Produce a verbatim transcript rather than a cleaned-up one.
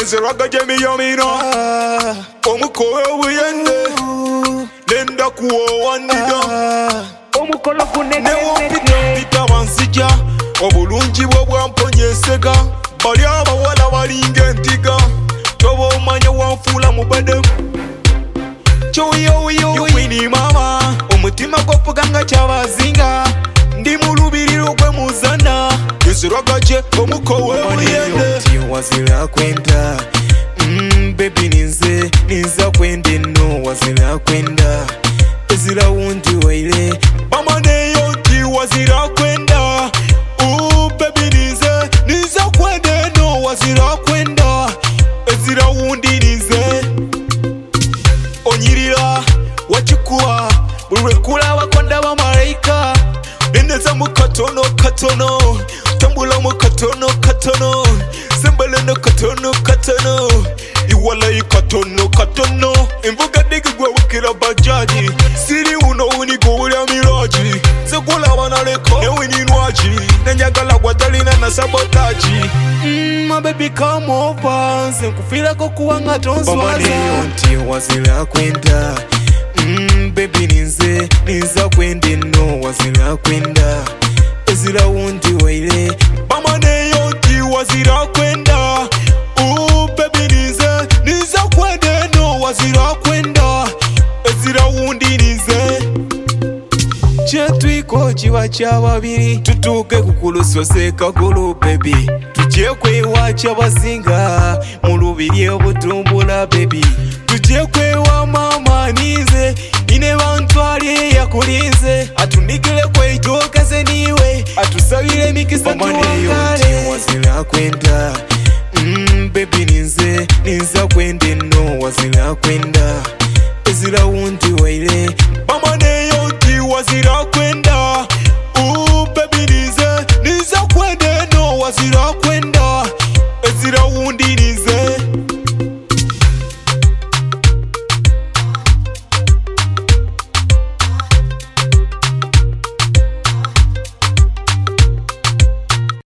Nzeraga jemi yomina Omukowe uyende Nenda kuwa wanida Omukolo kuneke Newo pita pita wansija Obulungi bwo bwamponyeseka Bali abawala balinga entiga Toba omanya wanfula mubade Choyo yo wini mama Omutima gwopuganga kyabazinga Ndi mulubiriro gwe muzana Nzeraga je omukowe uyende Tiyo wazira kwenda Mmm baby ninze Ninza kwende no wazira kwenda Ezira wundi waile Mama neyo ti wazira kwenda Ooh baby ninze Ninza kwende no wazira kwenda Ezira wundi ninze Onyirira wachikuwa Bulwekula wakonda wa malaika Neneza mukatono katono Tambula mukatono katono Sembele no katono katono Iwala ikatono katono Imvuga digi gwe wikira bajaji Siri uno unigo ulia miraji Zekula wanaleko Newi ninwaji Nenyagala guadalina na sabotaji Mmm my baby come over Senkufila kukuwanga tonswaza Mama neyo ntiyo wazira kwenda Mmm baby ninze Ninza kwende no wazira kwenda Ezira wundi waile Mama neyo ti wazira kwenda Ooh baby ninze Ninza kwende no wazira kwenda Ezira wundi ninze Chetwiko chiwa cha babiri Tutuke kukulusose kakulu baby Tujye kwewa chabazinga Mulubiri obutumbula baby Tujye kwewa mama nize Ine bantwali yakulinze Atundikile kweitoka ze niwe Atusabile mikisa tuwakale Mama neyo nti wazira kwenda Mmm baby ninze Ninza kwende no wazira kwenda Ezira wundi waile Mama neyo ti wazira kwenda Ooh baby ninze Ninza kwende no wazira kwenda Ezira wundi ninze